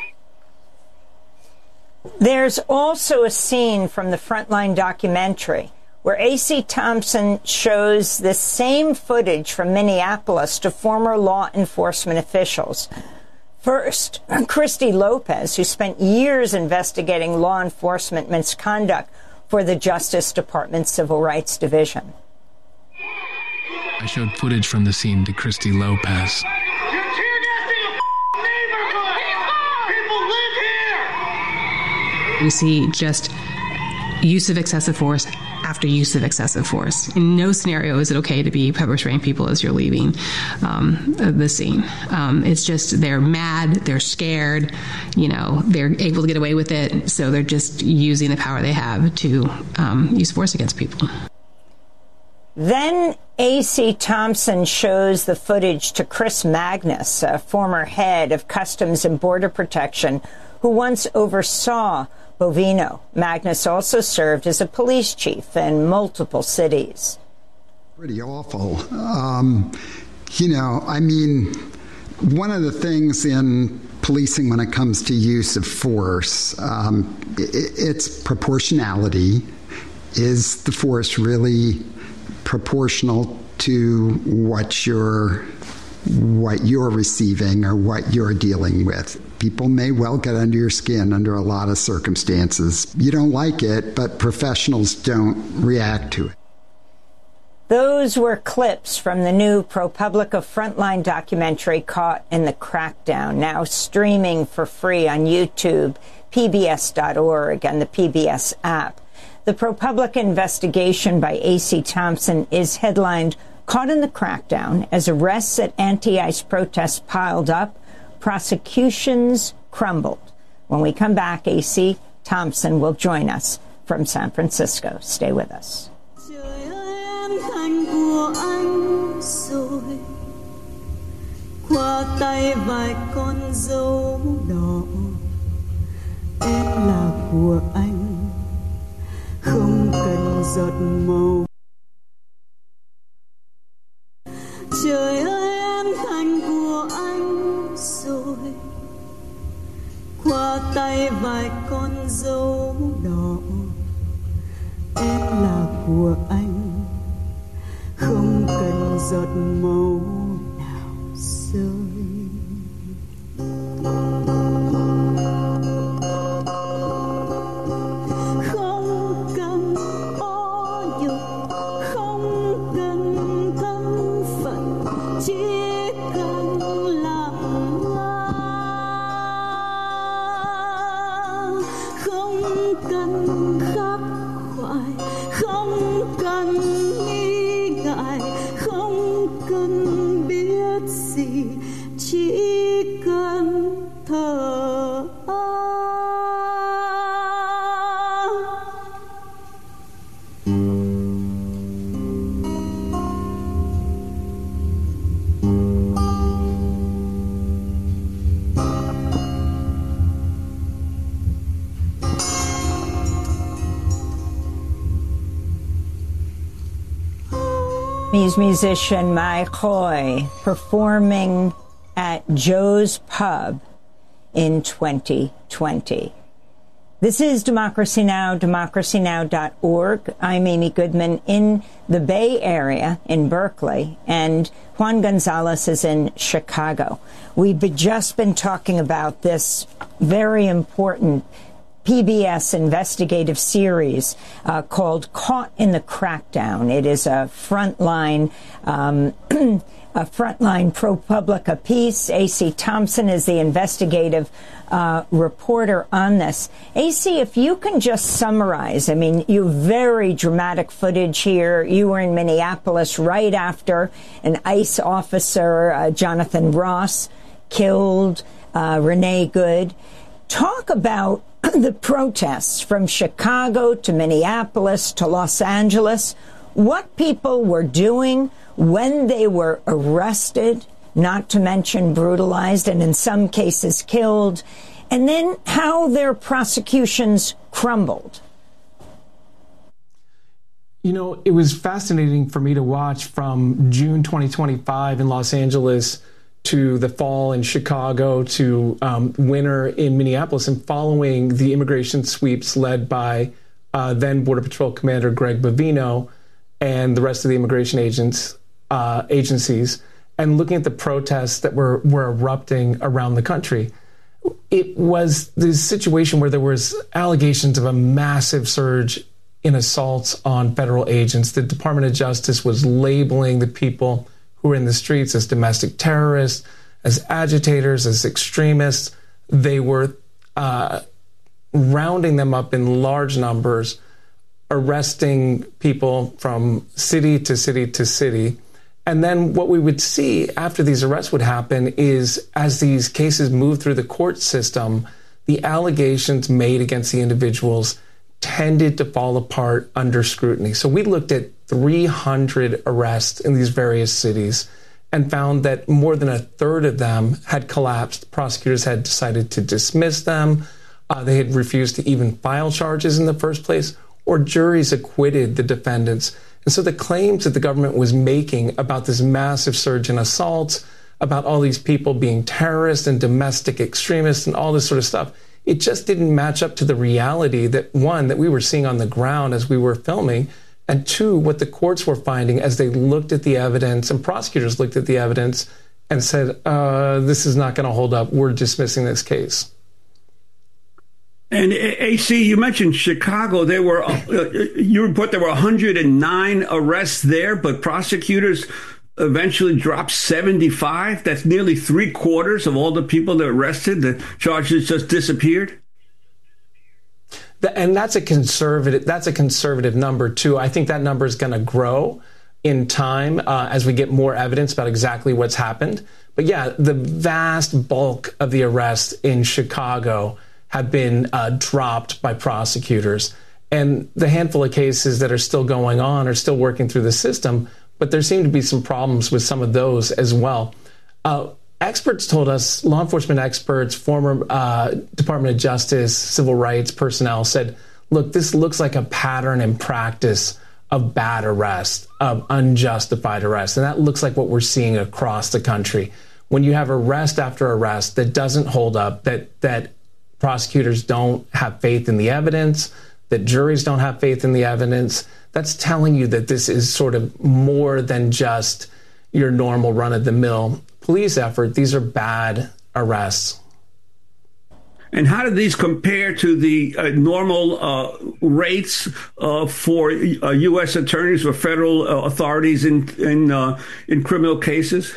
There's also a scene from the Frontline documentary where A C Thompson shows the same footage from Minneapolis to former law enforcement officials. First, Christy Lopez, who spent years investigating law enforcement misconduct for the Justice Department Civil Rights Division.
I showed footage from the scene to Christy Lopez.
We see just use of excessive force after use of excessive force. In no scenario is it okay to be pepper spraying people as you're leaving um, the scene. Um, it's just they're mad, they're scared, you know, they're able to get away with it, so they're just using the power they have to um, use force against people.
Then A C Thompson shows the footage to Chris Magnus, a former head of Customs and Border Protection, who once oversaw Bovino. Magnus also served as a police chief in multiple cities.
Pretty awful. Um, you know, I mean, one of the things in policing when it comes to use of force, um, it, it's proportionality. Is the force really proportional to what you're what you're receiving or what you're dealing with. People may well get under your skin under a lot of circumstances. You don't like it, but professionals don't react to it.
Those were clips from the new ProPublica Frontline documentary, Caught in the Crackdown, now streaming for free on YouTube, P B S dot org, and the P B S app. The ProPublica investigation by A C Thompson is headlined, Caught in the Crackdown, as arrests at anti-ICE protests piled up, prosecutions crumbled. When we come back, A C Thompson will join us from San Francisco. Stay with us.
Thành của anh rồi, qua tay vài con dấu đỏ, em là của anh, không cần giọt màu. Trời ơi em thành của anh rồi, qua tay vài con dấu đỏ, em là của anh, không cần giọt màu nào rơi. Không cần ô nhục, không cần thân phận, chỉ cần làm la. Không cần khắc khoải, không cần không cần biết gì, chỉ cần thở.
Musician Mai Khoi performing at Joe's Pub in twenty twenty. This is Democracy Now!, democracy now dot org. I'm Amy Goodman in the Bay Area in Berkeley, and Juan Gonzalez is in Chicago. We've just been talking about this very important P B S investigative series uh, called Caught in the Crackdown. It is a frontline, um, a frontline ProPublica piece. A C Thompson is the investigative uh, reporter on this. A C, if you can just summarize, I mean, you have very dramatic footage here. You were in Minneapolis right after an ICE officer, uh, Jonathan Ross, killed uh, Renee Good. Talk about the protests from Chicago to Minneapolis to Los Angeles, what people were doing when they were arrested, not to mention brutalized and in some cases killed, and then how their prosecutions crumbled.
You know, it was fascinating for me to watch from June twenty twenty-five in Los Angeles to the fall in Chicago to um, winter in Minneapolis, and following the immigration sweeps led by uh, then Border Patrol Commander Greg Bovino and the rest of the immigration agents uh, agencies, and looking at the protests that were, were erupting around the country. It was this situation where there was allegations of a massive surge in assaults on federal agents. The Department of Justice was labeling the people who were in the streets as domestic terrorists, as agitators, as extremists. They were uh, rounding them up in large numbers, arresting people from city to city to city. And then what we would see after these arrests would happen is, as these cases move through the court system, the allegations made against the individuals tended to fall apart under scrutiny. So we looked at three hundred arrests in these various cities and found that more than a third of them had collapsed. Prosecutors had decided to dismiss them. Uh, they had refused to even file charges in the first place, or juries acquitted the defendants. And so the claims that the government was making about this massive surge in assaults, about all these people being terrorists and domestic extremists and all this sort of stuff, it just didn't match up to the reality that, one, that we were seeing on the ground as we were filming, and two, what the courts were finding as they looked at the evidence and prosecutors looked at the evidence and said, uh, this is not going to hold up. We're dismissing this case.
And A C, you mentioned Chicago. There were, uh, you report there were one hundred nine arrests there, but prosecutors eventually dropped seventy-five. That's nearly three quarters of all the people that arrested. The charges just disappeared.
And that's a conservative. That's a conservative number too. I think that number is going to grow in time uh, as we get more evidence about exactly what's happened. But yeah, the vast bulk of the arrests in Chicago have been uh, dropped by prosecutors. And the handful of cases that are still going on are still working through the system, but there seem to be some problems with some of those as well. Uh, experts told us, law enforcement experts, former uh, Department of Justice, civil rights personnel said, look, this looks like a pattern and practice of bad arrest, of unjustified arrest. And that looks like what we're seeing across the country. When you have arrest after arrest that doesn't hold up, that that prosecutors don't have faith in the evidence, that juries don't have faith in the evidence, that's telling you that this is sort of more than just your normal run-of-the-mill police effort. These are bad arrests.
And how do these compare to the uh, normal uh, rates uh, for uh, U S attorneys or federal uh, authorities in in uh, in criminal cases?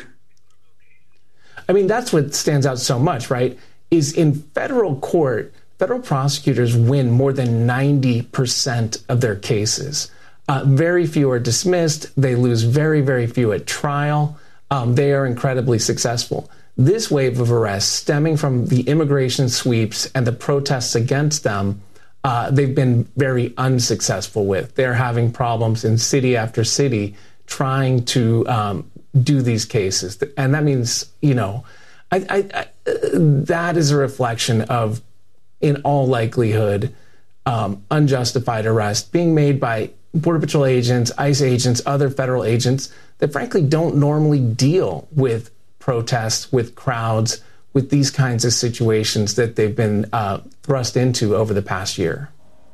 I mean, that's what stands out so much, right? Is in federal court, federal prosecutors win more than ninety percent of their cases. Uh, very few are dismissed. They lose very, very few at trial. Um, they are incredibly successful. This wave of arrests stemming from the immigration sweeps and the protests against them, uh, they've been very unsuccessful with. They're having problems in city after city trying to um, do these cases. And that means, you know, I, I, I, that is a reflection of, in all likelihood, um, unjustified arrest being made by Border Patrol agents, ICE agents, other federal agents that frankly don't normally deal with protests, with crowds, with these kinds of situations that they've been uh, thrust into over the past year.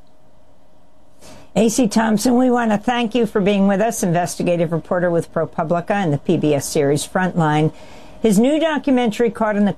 A C Thompson, we want to thank you for being with us, investigative reporter with ProPublica and the P B S series Frontline. His new documentary, Caught in the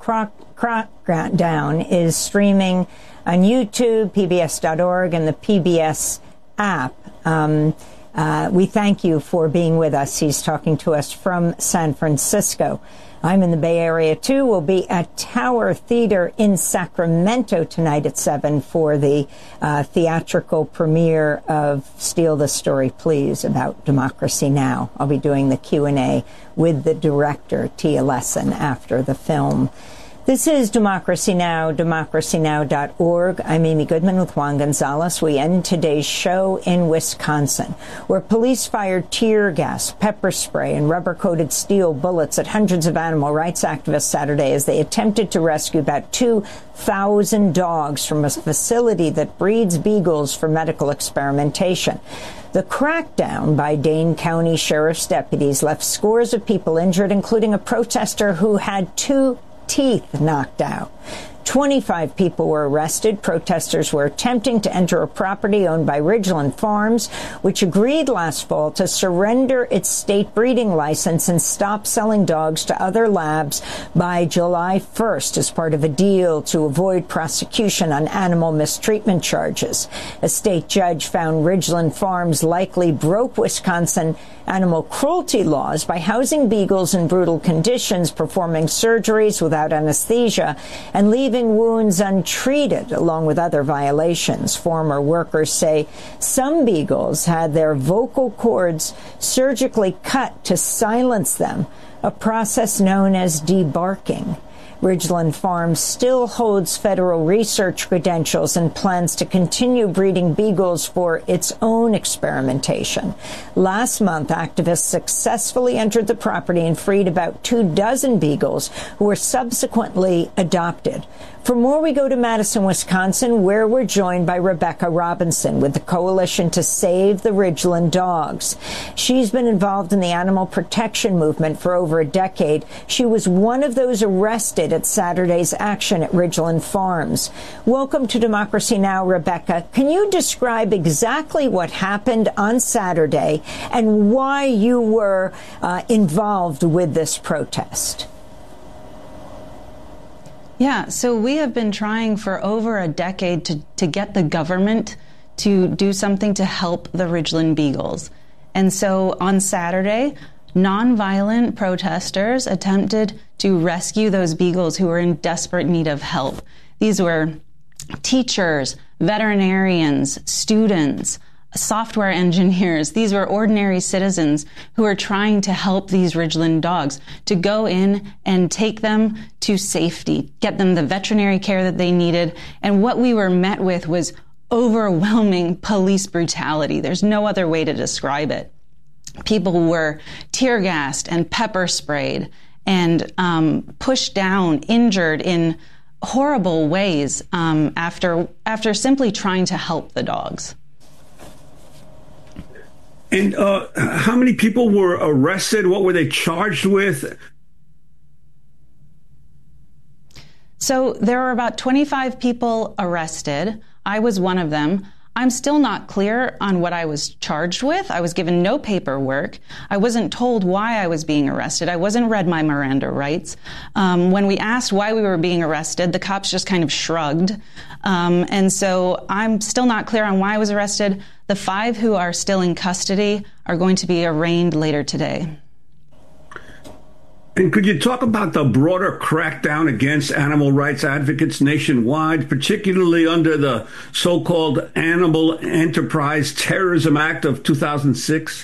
Crackdown, is streaming on YouTube, P B S dot org, and the P B S app. Um, uh, we thank you for being with us. He's talking to us from San Francisco. I'm in the Bay Area, too. We'll be at Tower Theater in Sacramento tonight at seven for the uh, theatrical premiere of Steal the Story, Please, about Democracy Now! I'll be doing the Q and A with the director, Tia Lesson, after the film. This is Democracy Now!, democracy now dot org. I'm Amy Goodman with Juan Gonzalez. We end today's show in Wisconsin, where police fired tear gas, pepper spray, and rubber-coated steel bullets at hundreds of animal rights activists Saturday as they attempted to rescue about two thousand dogs from a facility that breeds beagles for medical experimentation. The crackdown by Dane County Sheriff's deputies left scores of people injured, including a protester who had two teeth knocked out. twenty-five people were arrested. Protesters were attempting to enter a property owned by Ridgeland Farms, which agreed last fall to surrender its state breeding license and stop selling dogs to other labs by July first as part of a deal to avoid prosecution on animal mistreatment charges. A state judge found Ridgeland Farms likely broke Wisconsin animal cruelty laws by housing beagles in brutal conditions, performing surgeries without anesthesia, and leaving wounds untreated, along with other violations. Former workers say some beagles had their vocal cords surgically cut to silence them, a process known as debarking. Ridgeland Farms still holds federal research credentials and plans to continue breeding beagles for its own experimentation. Last month, activists successfully entered the property and freed about two dozen beagles who were subsequently adopted. For more, we go to Madison, Wisconsin, where we're joined by Rebecca Robinson with the Coalition to Save the Ridgeland Dogs. She's been involved in the animal protection movement for over a decade. She was one of those arrested at Saturday's action at Ridgeland Farms. Welcome to Democracy Now!, Rebecca. Can you describe exactly what happened on Saturday and why you were uh, involved with this protest?
Yeah, so we have been trying for over a decade to, to get the government to do something to help the Ridgeland Beagles. And so on Saturday, nonviolent protesters attempted to rescue those beagles who were in desperate need of help. These were teachers, veterinarians, students, software engineers. These were ordinary citizens who are trying to help these Ridgeland dogs to go in and take them to safety, get them the veterinary care that they needed. And what we were met with was overwhelming police brutality. There's no other way to describe it. People were tear gassed and pepper sprayed and um, pushed down, injured in horrible ways um, after after simply trying to help the dogs.
And uh, how many people were arrested? What were they charged with?
So there were about twenty-five people arrested. I was one of them. I'm still not clear on what I was charged with. I was given no paperwork. I wasn't told why I was being arrested. I wasn't read my Miranda rights. Um, when we asked why we were being arrested, the cops just kind of shrugged. Um, and so I'm still not clear on why I was arrested. The five who are still in custody are going to be arraigned later today.
And could you talk about the broader crackdown against animal rights advocates nationwide, particularly under the so-called Animal Enterprise Terrorism Act of two thousand six?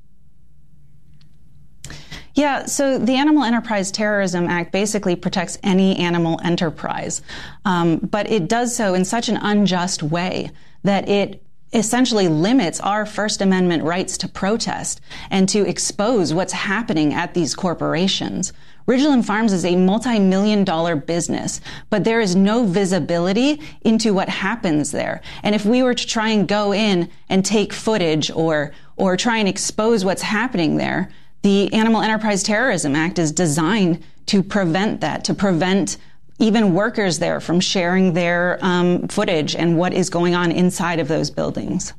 Yeah, so the Animal Enterprise Terrorism Act basically protects any animal enterprise, um, but it does so in such an unjust way that it essentially limits our First Amendment rights to protest and to expose what's happening at these corporations. Ridgeland Farms is a multi-million dollar business, but there is no visibility into what happens there. And if we were to try and go in and take footage or or try and expose what's happening there, the Animal Enterprise Terrorism Act is designed to prevent that, to prevent even workers there from sharing their um, footage and what is going on inside of those buildings.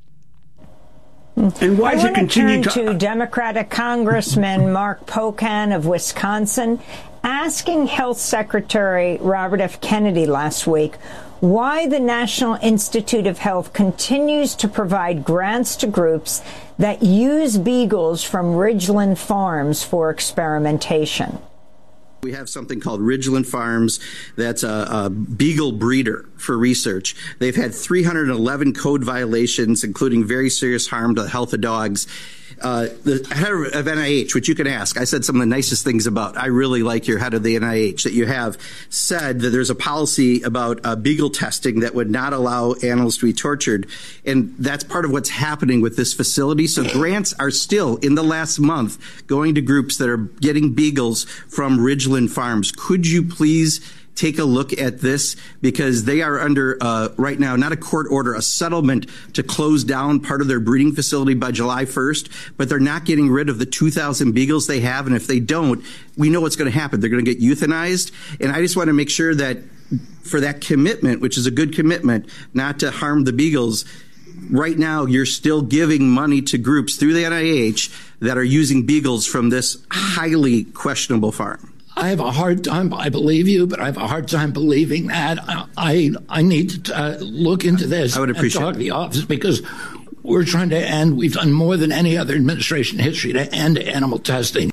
And why does it continue
to... to Democratic Congressman Mark Pocan of Wisconsin, asking Health Secretary Robert F. Kennedy last week why the National Institute of Health continues to provide grants to groups that use beagles from Ridgeland Farms for experimentation.
We have something called Ridgeland Farms that's a, a beagle breeder for research. They've had three hundred eleven code violations, including very serious harm to the health of dogs. Uh, the head of N I H, which you can ask, I said some of the nicest things about. I really like your head of the N I H that you have said that there's a policy about uh, beagle testing that would not allow animals to be tortured. And that's part of what's happening with this facility. So grants are still in the last month going to groups that are getting beagles from Ridgeland Farms. Could you please take a look at this, because they are under, uh, right now, not a court order, a settlement to close down part of their breeding facility by July first, but they're not getting rid of the two thousand beagles they have. And if they don't, we know what's going to happen. They're going to get euthanized. And I just want to make sure that for that commitment, which is a good commitment, not to harm the beagles, right now you're still giving money to groups through the N I H that are using beagles from this highly questionable farm.
I have a hard time, I believe you, but I have a hard time believing that. I I need to uh, look into this.
I would appreciate
and talk to the office, because we're trying to end, we've done more than any other administration in history to end animal testing.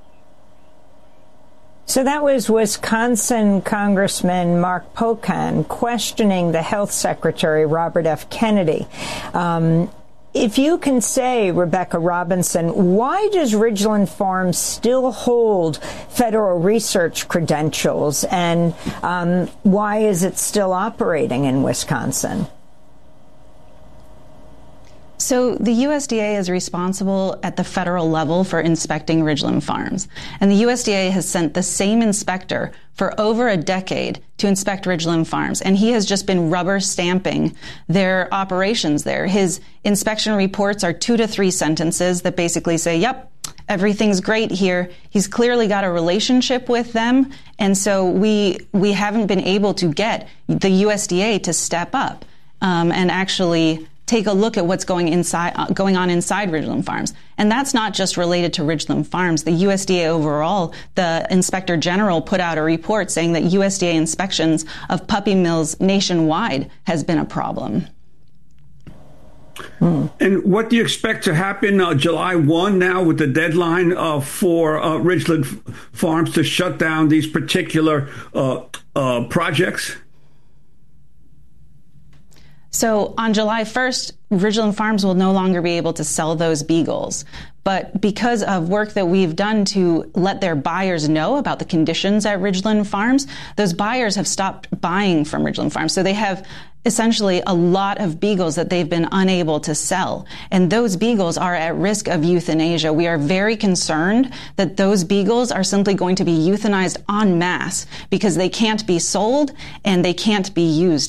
So that was Wisconsin Congressman Mark Pocan questioning the Health Secretary, Robert F. Kennedy. Um, If you can say, Rebecca Robinson, why does Ridgeland Farms still hold federal research credentials, and um, why is it still operating in Wisconsin?
So the U S D A is responsible at the federal level for inspecting Ridgeland Farms. And the U S D A has sent the same inspector for over a decade to inspect Ridgeland Farms. And he has just been rubber stamping their operations there. His inspection reports are two to three sentences that basically say, yep, everything's great here. He's clearly got a relationship with them. And so we, we haven't been able to get the U S D A to step up um, and actually take a look at what's going inside, uh, going on inside Ridgeland Farms. And that's not just related to Ridgeland Farms. The U S D A overall, the Inspector General put out a report saying that U S D A inspections of puppy mills nationwide has been a problem.
Hmm. And what do you expect to happen uh, July first now with the deadline uh, for uh, Ridgeland Farms to shut down these particular uh, uh, projects?
So on July first, Ridgeland Farms will no longer be able to sell those beagles. But because of work that we've done to let their buyers know about the conditions at Ridgeland Farms, those buyers have stopped buying from Ridgeland Farms. So they have essentially a lot of beagles that they've been unable to sell. And those beagles are at risk of euthanasia. We are very concerned that those beagles are simply going to be euthanized en masse because they can't be sold and they can't be used.